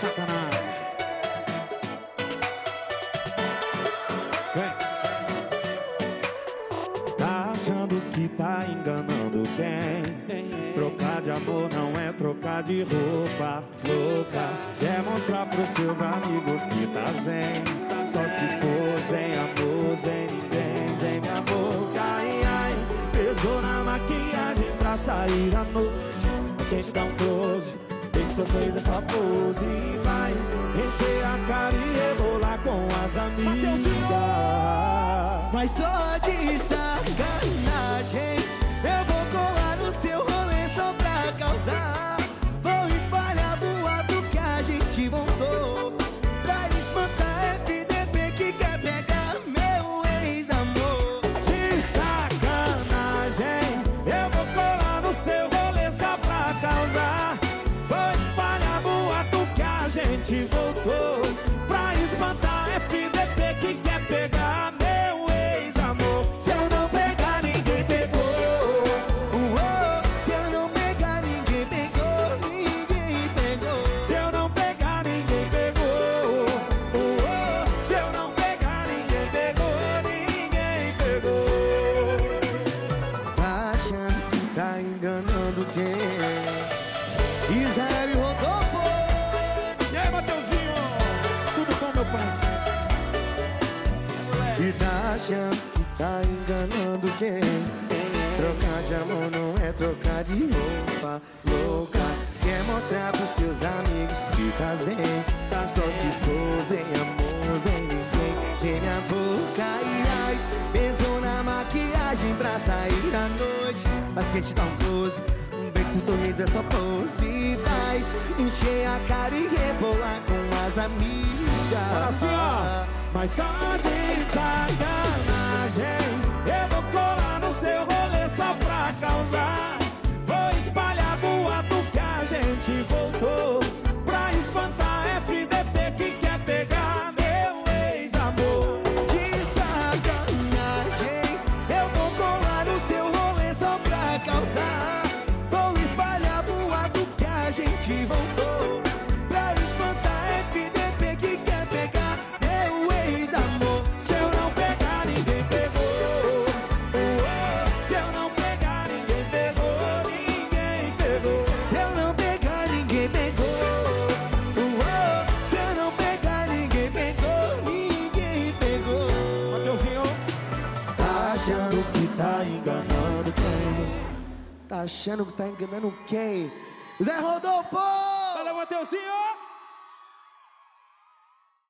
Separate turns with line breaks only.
sacanagem. Vem. Tá achando que tá enganando quem? Trocar de amor não é trocar de roupa louca. Quer mostrar pros seus amigos que tá zen. Só se for zen amor, zen ninguém, zen minha boca. Ai, ai, pesou na maquiagem pra sair à noite. Mas quem te dá um close, tem que seu sorriso é só pose. E vai encher a cara e rebolar com as amigas.
Mas só de sacanagem eu vou colar no seu rolê só pra causar. Vou espalhar boato que a gente montou pra espantar FDP que quer pegar meu ex-amor.
De sacanagem eu vou colar no seu rolê só pra causar. Vou espalhar boato que a gente voltou pra espantar FDP que quer pegar meu ex-amor.
Se eu não pegar, ninguém pegou. Se eu não pegar, ninguém pegou. Ninguém pegou.
Se eu não pegar, ninguém pegou. Se eu não pegar, ninguém pegou. Ninguém pegou.
Tá achando que tá enganando quem? Israel e Rodolfo.
E aí, Mateuzinho? Tudo bom, meu parceiro?
E tá achando que tá enganando quem? Trocar de amor não é trocar de roupa louca. Quer mostrar pros seus amigos que tá zen. Só se for zen amor, zen ninguém, zen minha boca. Ai, ai, pensou na maquiagem pra sair à noite. Mas quem te dá um close, um beijo, seu sorriso é só pose. E vai encher a cara e rebolar com as amigas.
Olha assim, ó. Mas só de sacanagem eu vou colar no seu rolê só pra causar. Vou espalhar boato que a gente voltou pra espantar FDP que quer pegar meu ex-amor.
De sacanagem eu vou colar no seu rolê só pra causar. Vou espalhar boato que a gente voltou pra espantar FDP que quer pegar meu ex-amor.
Se eu não pegar, ninguém pegou. Se eu não pegar, ninguém pegou. Ninguém pegou.
Se eu não pegar, ninguém pegou. Se eu não pegar, ninguém pegou. Ninguém pegou.
Mateuzinho,
Tá achando que tá enganando quem? Tá achando que tá enganando quem? Zé Rodolfo!
valeu, Mateuzinho.